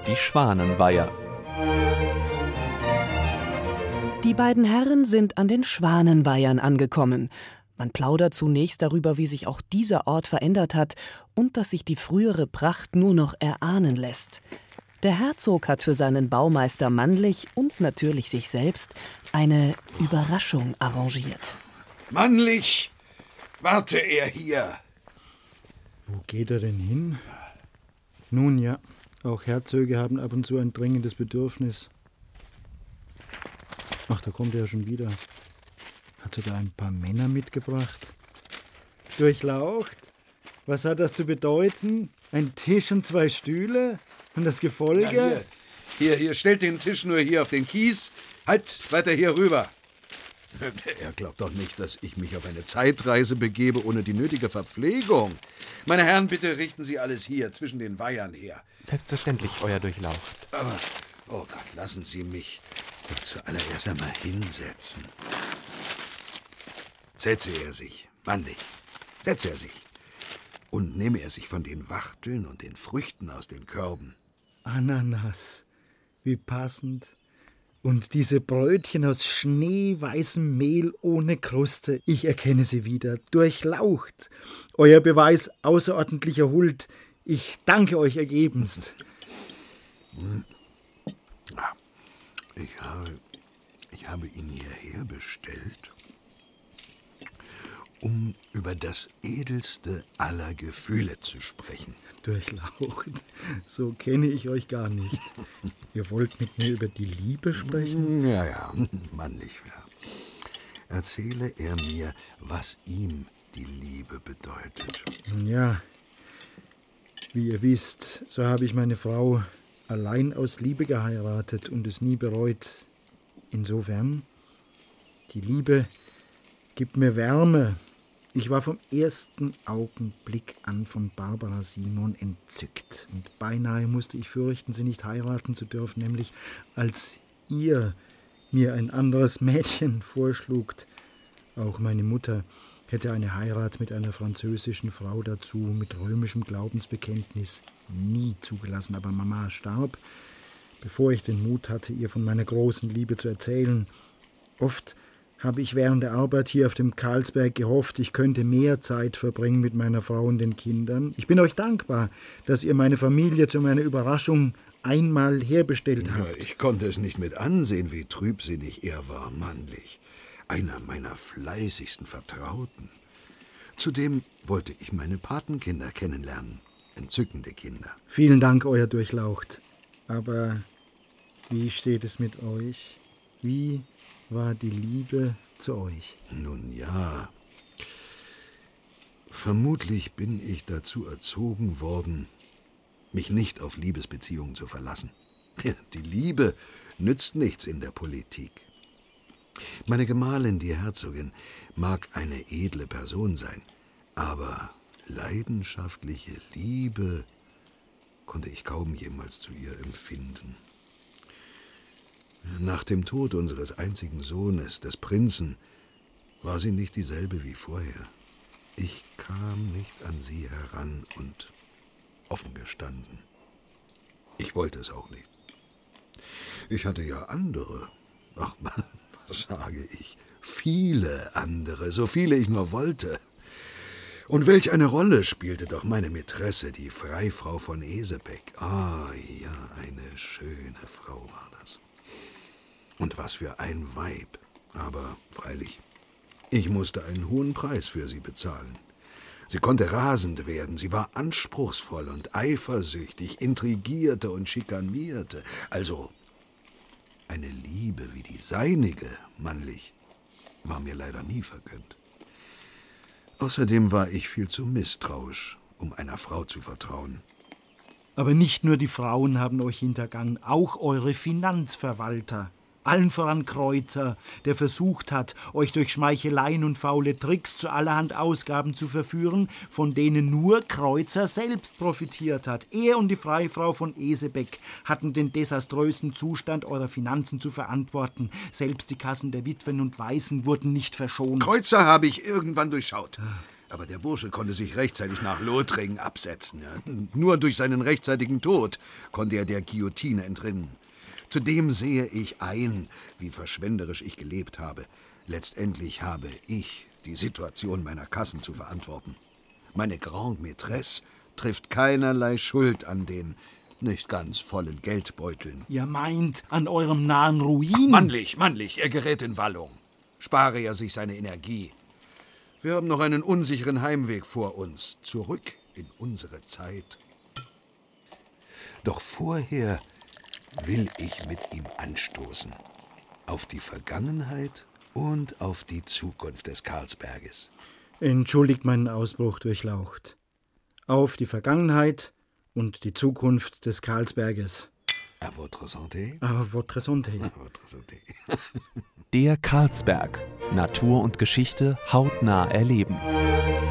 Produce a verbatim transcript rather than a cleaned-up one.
die Schwanenweiher. Die beiden Herren sind an den Schwanenweihern angekommen. Man plaudert zunächst darüber, wie sich auch dieser Ort verändert hat und dass sich die frühere Pracht nur noch erahnen lässt. Der Herzog hat für seinen Baumeister Mannlich und natürlich sich selbst eine Überraschung arrangiert. Mannlich, warte er hier. Wo geht er denn hin? Nun ja, auch Herzöge haben ab und zu ein dringendes Bedürfnis. Ach, da kommt er ja schon wieder. Hat sogar ein paar Männer mitgebracht. Durchlaucht? Was hat das zu bedeuten? Ein Tisch und zwei Stühle? Und das Gefolge? Ja, hier, hier, hier, stellt den Tisch nur hier auf den Kies. Halt, weiter hier rüber. Er glaubt doch nicht, dass ich mich auf eine Zeitreise begebe ohne die nötige Verpflegung. Meine Herren, bitte richten Sie alles hier, zwischen den Weihern her. Selbstverständlich, Euer Durchlaucht. Aber, oh Gott, lassen Sie mich zuallererst einmal hinsetzen. Setze er sich, Mannlich, setze er sich. Und nehme er sich von den Wachteln und den Früchten aus den Körben. Ananas, wie passend. Und diese Brötchen aus schneeweißem Mehl ohne Kruste, ich erkenne sie wieder, durchlaucht. Euer Beweis außerordentlicher Huld, ich danke euch ergebenst. Ich habe, ich habe ihn hierher bestellt, um über das edelste aller Gefühle zu sprechen. Durchlaucht, so kenne ich euch gar nicht. Ihr wollt mit mir über die Liebe sprechen? Ja, ja, Mannlich, ja. Erzähle er mir, was ihm die Liebe bedeutet. Nun ja, wie ihr wisst, so habe ich meine Frau allein aus Liebe geheiratet und es nie bereut. Insofern, die Liebe gibt mir Wärme. Ich war vom ersten Augenblick an von Barbara Simon entzückt. Und beinahe musste ich fürchten, sie nicht heiraten zu dürfen, nämlich als ihr mir ein anderes Mädchen vorschlugt. Auch meine Mutter hätte eine Heirat mit einer französischen Frau dazu, mit römischem Glaubensbekenntnis, nie zugelassen. Aber Mama starb, bevor ich den Mut hatte, ihr von meiner großen Liebe zu erzählen. Oft habe ich während der Arbeit hier auf dem Karlsberg gehofft, ich könnte mehr Zeit verbringen mit meiner Frau und den Kindern. Ich bin euch dankbar, dass ihr meine Familie zu meiner Überraschung einmal herbestellt habt. Ja, ich konnte es nicht mit ansehen, wie trübsinnig er war, Mannlich. Einer meiner fleißigsten Vertrauten. Zudem wollte ich meine Patenkinder kennenlernen. Entzückende Kinder. Vielen Dank, euer Durchlaucht. Aber wie steht es mit euch? Wie war die Liebe zu euch? Nun ja, vermutlich bin ich dazu erzogen worden, mich nicht auf Liebesbeziehungen zu verlassen. Die Liebe nützt nichts in der Politik. Meine Gemahlin, die Herzogin, mag eine edle Person sein, aber leidenschaftliche Liebe konnte ich kaum jemals zu ihr empfinden. Nach dem Tod unseres einzigen Sohnes, des Prinzen, war sie nicht dieselbe wie vorher. Ich kam nicht an sie heran und offen gestanden. Ich wollte es auch nicht. Ich hatte ja andere, ach, was sage ich, viele andere, so viele ich nur wollte. Und welch eine Rolle spielte doch meine Mätresse, die Freifrau von Esebeck. Ah ja, eine schöne Frau war das. Und was für ein Weib. Aber freilich, ich musste einen hohen Preis für sie bezahlen. Sie konnte rasend werden, sie war anspruchsvoll und eifersüchtig, intrigierte und schikanierte. Also eine Liebe wie die seinige, Mannlich, war mir leider nie vergönnt. Außerdem war ich viel zu misstrauisch, um einer Frau zu vertrauen. Aber nicht nur die Frauen haben euch hintergangen, auch eure Finanzverwalter. Allen voran Kreuzer, der versucht hat, euch durch Schmeicheleien und faule Tricks zu allerhand Ausgaben zu verführen, von denen nur Kreuzer selbst profitiert hat. Er und die Freifrau von Esebeck hatten den desaströsen Zustand eurer Finanzen zu verantworten. Selbst die Kassen der Witwen und Waisen wurden nicht verschont. Kreuzer habe ich irgendwann durchschaut. Aber der Bursche konnte sich rechtzeitig nach Lothringen absetzen. Ja. Nur durch seinen rechtzeitigen Tod konnte er der Guillotine entrinnen. Zudem sehe ich ein, wie verschwenderisch ich gelebt habe. Letztendlich habe ich die Situation meiner Kassen zu verantworten. Meine Grande Maîtresse trifft keinerlei Schuld an den nicht ganz vollen Geldbeuteln. Ihr meint an eurem nahen Ruin? Mannlich, mannlich, er gerät in Wallung. Spare er sich seine Energie. Wir haben noch einen unsicheren Heimweg vor uns, zurück in unsere Zeit. Doch vorher will ich mit ihm anstoßen. Auf die Vergangenheit und auf die Zukunft des Karlsberges. Entschuldigt meinen Ausbruch, Durchlaucht. Auf die Vergangenheit und die Zukunft des Karlsberges. À votre santé. À votre santé. À votre santé. Der Karlsberg. Natur und Geschichte hautnah erleben.